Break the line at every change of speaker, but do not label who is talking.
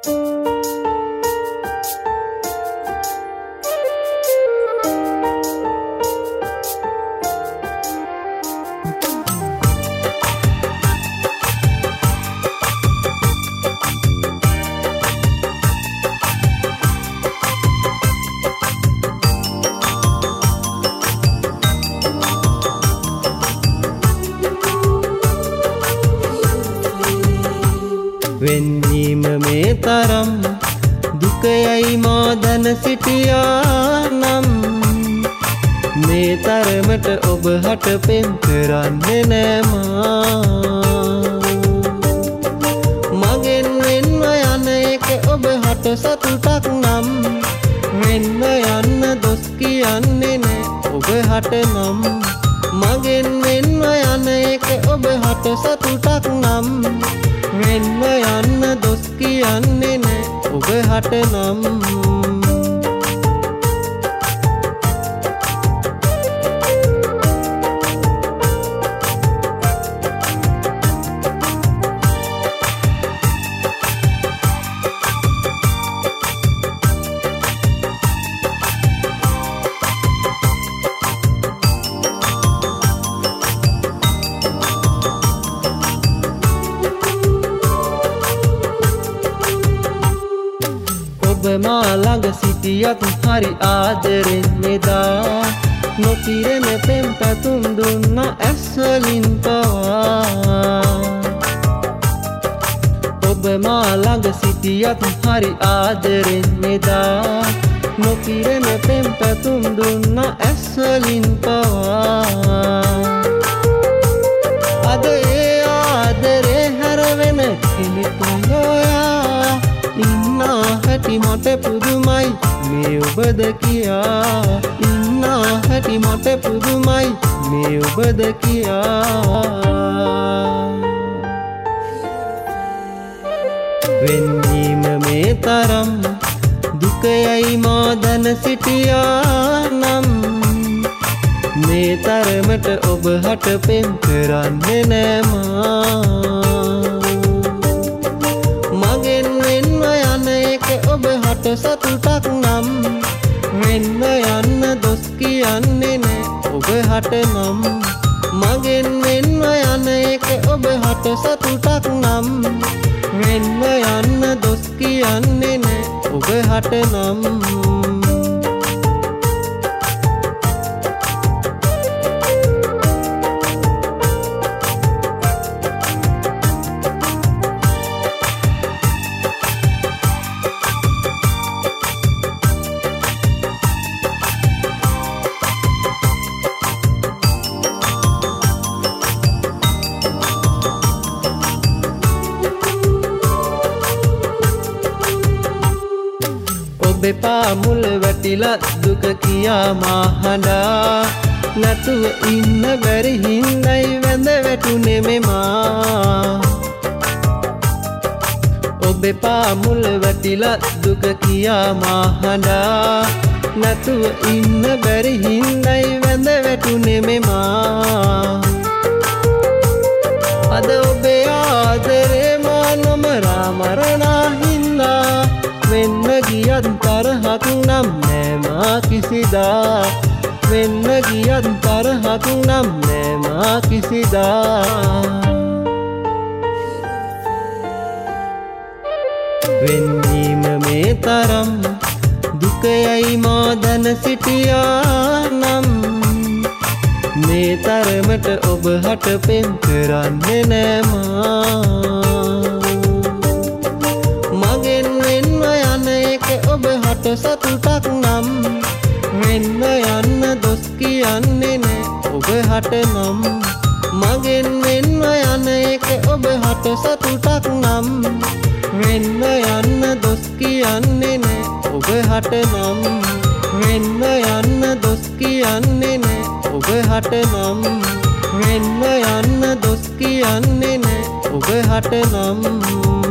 වෙන්වීම මේ තරම් දුකයයි මා දැන සිටියා නම් මේ තරමට ඔබ හට පෙම් කරන්නේ නෑ මා මගෙන් වෙන්ව යන එක ඔබ හට සතුටක් නම් වෙන්ව යන්න දොස් කියන්නේ නෑ ඔබ හට නම් මගෙන් වෙන්ව යන එක ඔබ හට සතුටක් නම් වෙන්ව යන්න දොස් කියන්නේ නෑ ඔබ හට නම් ඔබ මා ළඟ සිටියත් හරි ආදරෙන් මෙදා නොපිරෙන පෙම් පැතුම් දුන්න ඇස්වලින් පවා ඔබ මා ළඟ සිටියත් හරි ආදරෙන් මෙදා නොපිරෙන පෙම් පැතුම් දුන්න ඇස්වලින් පවා අද ඒ ආදරේ හැරවෙන කෙනෙක් නොයා ඉන්නා හැටි මට පුදුමයි මේ ඔබද කියා ඉන්නා හැටි මට පුදුමයි මේ ඔබද කියා වෙන්වීම මේ තරම් දුකයයි මා දැන සිටියා නම් මේ තරමට ඔබ හට පෙම් කරන්නේ නෑ මා මගෙන් වෙන්ව යන එක ඔබ හට සතුටක් නම් වෙන්ව යන්න දොස් කියන්නේ නෑ ඔබ හට නම් මගෙන් වෙන්ව යන එක ඔබ හට සතුටක් නම් වෙන්ව යන්න දොස් කියන්නේ නෑ ඔබ හට නම් ඔබෙපා මුල වැටිලා දුක කියා මා හඬා නැතුව ඉන්න බැරි හින්දයි වැඳ වැටුනේ මෙමා ඔබෙපා මුල වැටිලා දුක කියා මා හඬා නැතුව ඉන්න බැරි හින්දයි වැඳ වැටුනේ මෙමා අද ඔබේ ආදරේ මා නොමරා මරණා හින්දා වෙන්න ගියත් තරහක් නම් නෑ මා කිසිදා වෙන්න ගියත් තරහක් නම් නෑ මා කිසිදා වෙන්වීම මේ තරම් දුකයයි මා දැන සිටියා නම් මේ තරමට ඔබ හට පෙම් කරන්නේ නෑ මා මගෙන් වෙන්ව යන එක ඔබ හට සතුටක් නම් වෙන්ව යන්න දොස් කියන්නේ නෑ ඔබ හට නම් මගෙන් වෙන්ව යන එක ඔබ හට සතුටක් නම් වෙන්ව යන්න දොස් කියන්නේ නෑ ඔබ හට නම් වෙන්ව යන්න දොස් කියන්නේ නෑ ඔබ හට නම් වෙන්ව යන්න දොස් කියන්නේ නෑ ඔබ හට නම්